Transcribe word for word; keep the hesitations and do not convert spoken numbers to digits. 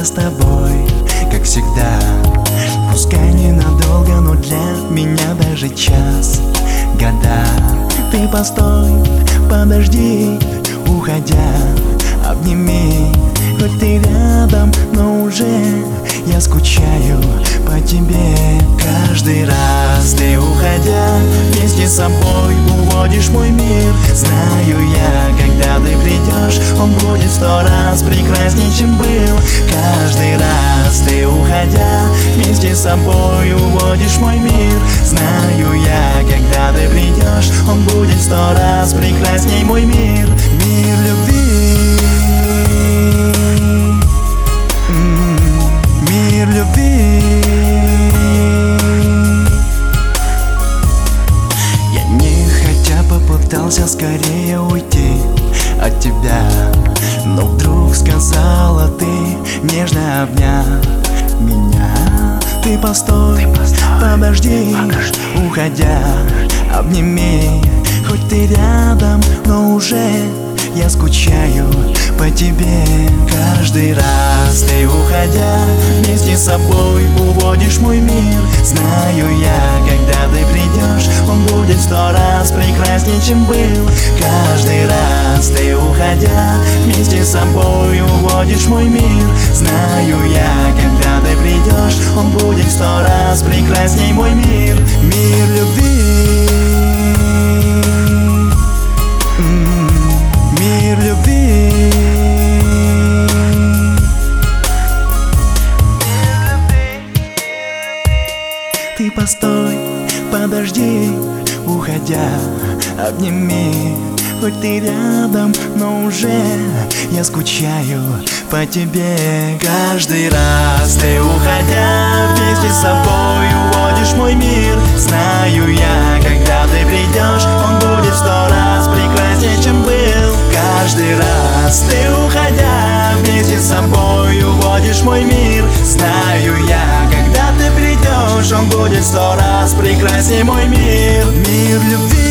с тобой, как всегда. Пускай ненадолго, но для меня даже час, года. Ты постой, подожди, уходя, обними. Хоть ты рядом, но уже я скучаю по тебе. Каждый раз ты, уходя, вместе с собой уводишь мой мир. Знаю я, когда ты придешь, он будет сто раз прекраснее, чем был. Каждый раз ты, уходя, вместе с собой уводишь мой мир. Знаю я, когда ты придешь, он будет сто раз прекрасней, мой мир. Мир любви, мир любви. Я нехотя попытался скорее уйти от тебя, но вдруг сказала ты, нежно обняв меня. Ты постой, ты постой подожди, подожди, уходя, обними. Хоть ты рядом, но уже я скучаю по тебе. Каждый раз ты, уходя, вместе с собой уводишь мой мир. Знаю я, когда ты придешь, он будет сто раз прекраснее, чем был. Каждый раз ты, уходя, вместе с собой уводишь мой мир. Знаю я, когда ты придешь, он будет сто раз прекрасней, мой мир. Мир любви, мир любви. Ты постой, подожди, уходя, обними. Хоть ты рядом, но уже я скучаю по тебе. Каждый раз ты, уходя, вместе с собой уводишь мой мир. Знаю я, когда ты придешь, он будет сто раз прекраснее, чем был. Каждый раз ты, уходя, вместе с собой уводишь мой мир. Знаю я, когда ты придешь, он будет сто раз прекраснее, мой мир. Мир любви.